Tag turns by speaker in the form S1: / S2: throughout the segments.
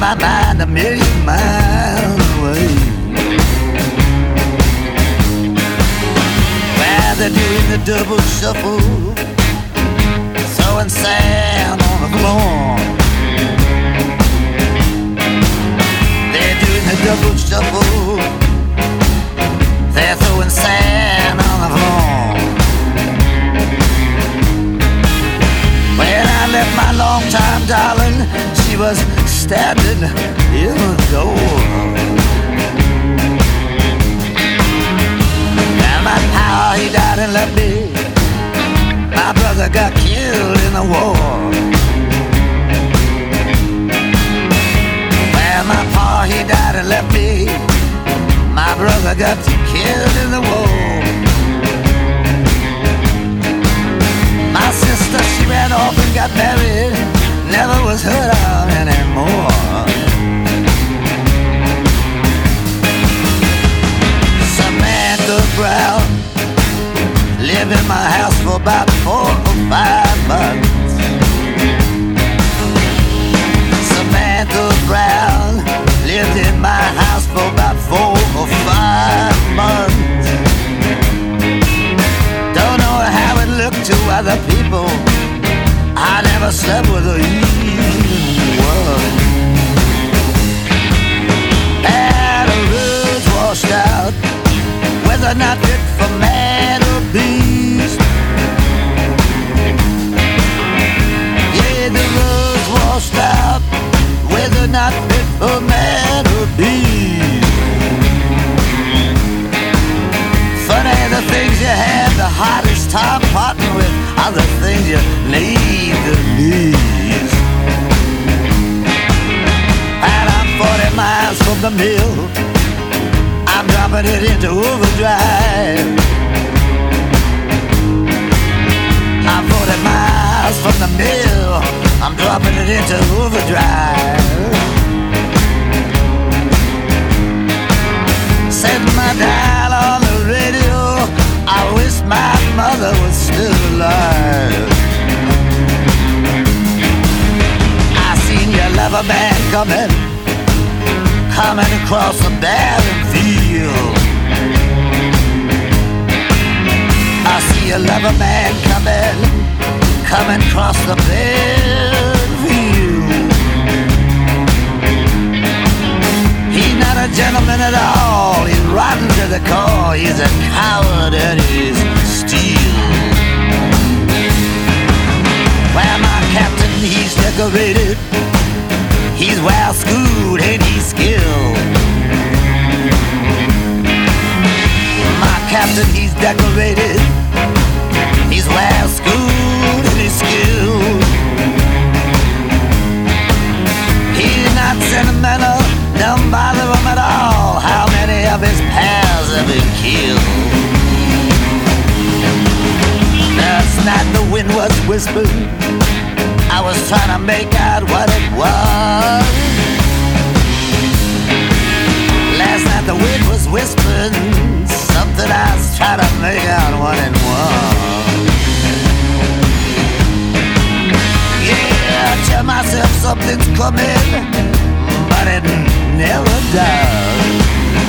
S1: my mind a million miles away. Where they're doing the double shuffle, throwing sand on the floor. They're doing the double shuffle, they're throwing sand on the floor. When I left my long-time darling, she was standing in the door. And my pa, he died and left me. My brother got killed in the war. Well, my pa, he died and left me. My brother got killed in the war. My sister, she ran off and got married, never was heard of anymore. Samantha Brown lived in my house for about 4 or 5 months. Samantha Brown lived in my house for about 4 or 5 months. Don't know how it looked to other people. I never slept with her even once. And the roads washed out, whether not fit for man or beast. Yeah, the roads washed out, whether not fit for man or beast. Funny the things you have the hardest time parting with are the things you need the least. And I'm 40 miles from the mill, I'm dropping it into overdrive. I'm 40 miles from the mill, I'm dropping it into overdrive. Set my dial on the radio, I wish my mother was still alive. I seen your lover man coming across the barren field. I see a lover man coming across the barren field. He's not a gentleman at all, he's rotten to the core, he's a coward and he's steel. Well, my captain, he's decorated, he's well schooled and he's skilled. My captain, he's decorated, he's well schooled and he's skilled. He's not sentimental, don't bother him at all. How many of his pals have been killed? Last night the wind was whispering, I was trying to make out what it was. Last night the wind was whispering something, I was trying to make out what it was. Yeah, I tell myself something's coming, but it never does.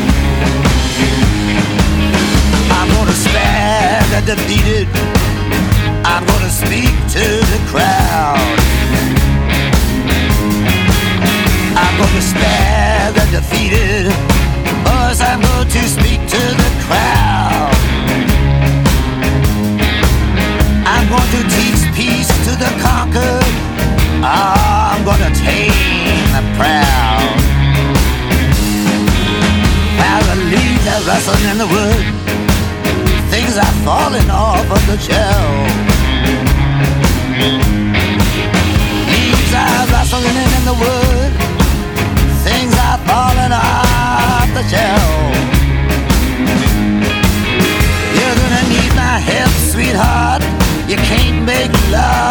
S1: I'm gonna spare the defeated, I'm gonna speak to the crowd. I'm gonna spare the defeated, boys, I'm going to speak to the crowd. I'm going to teach peace to the conquered, I'm gonna tame the proud. While the leaves are rustling in the wood, things are falling off of the shelf. Leaves are rustling in the wood, things are falling off the shelf. You're gonna need my help, sweetheart, you can't make love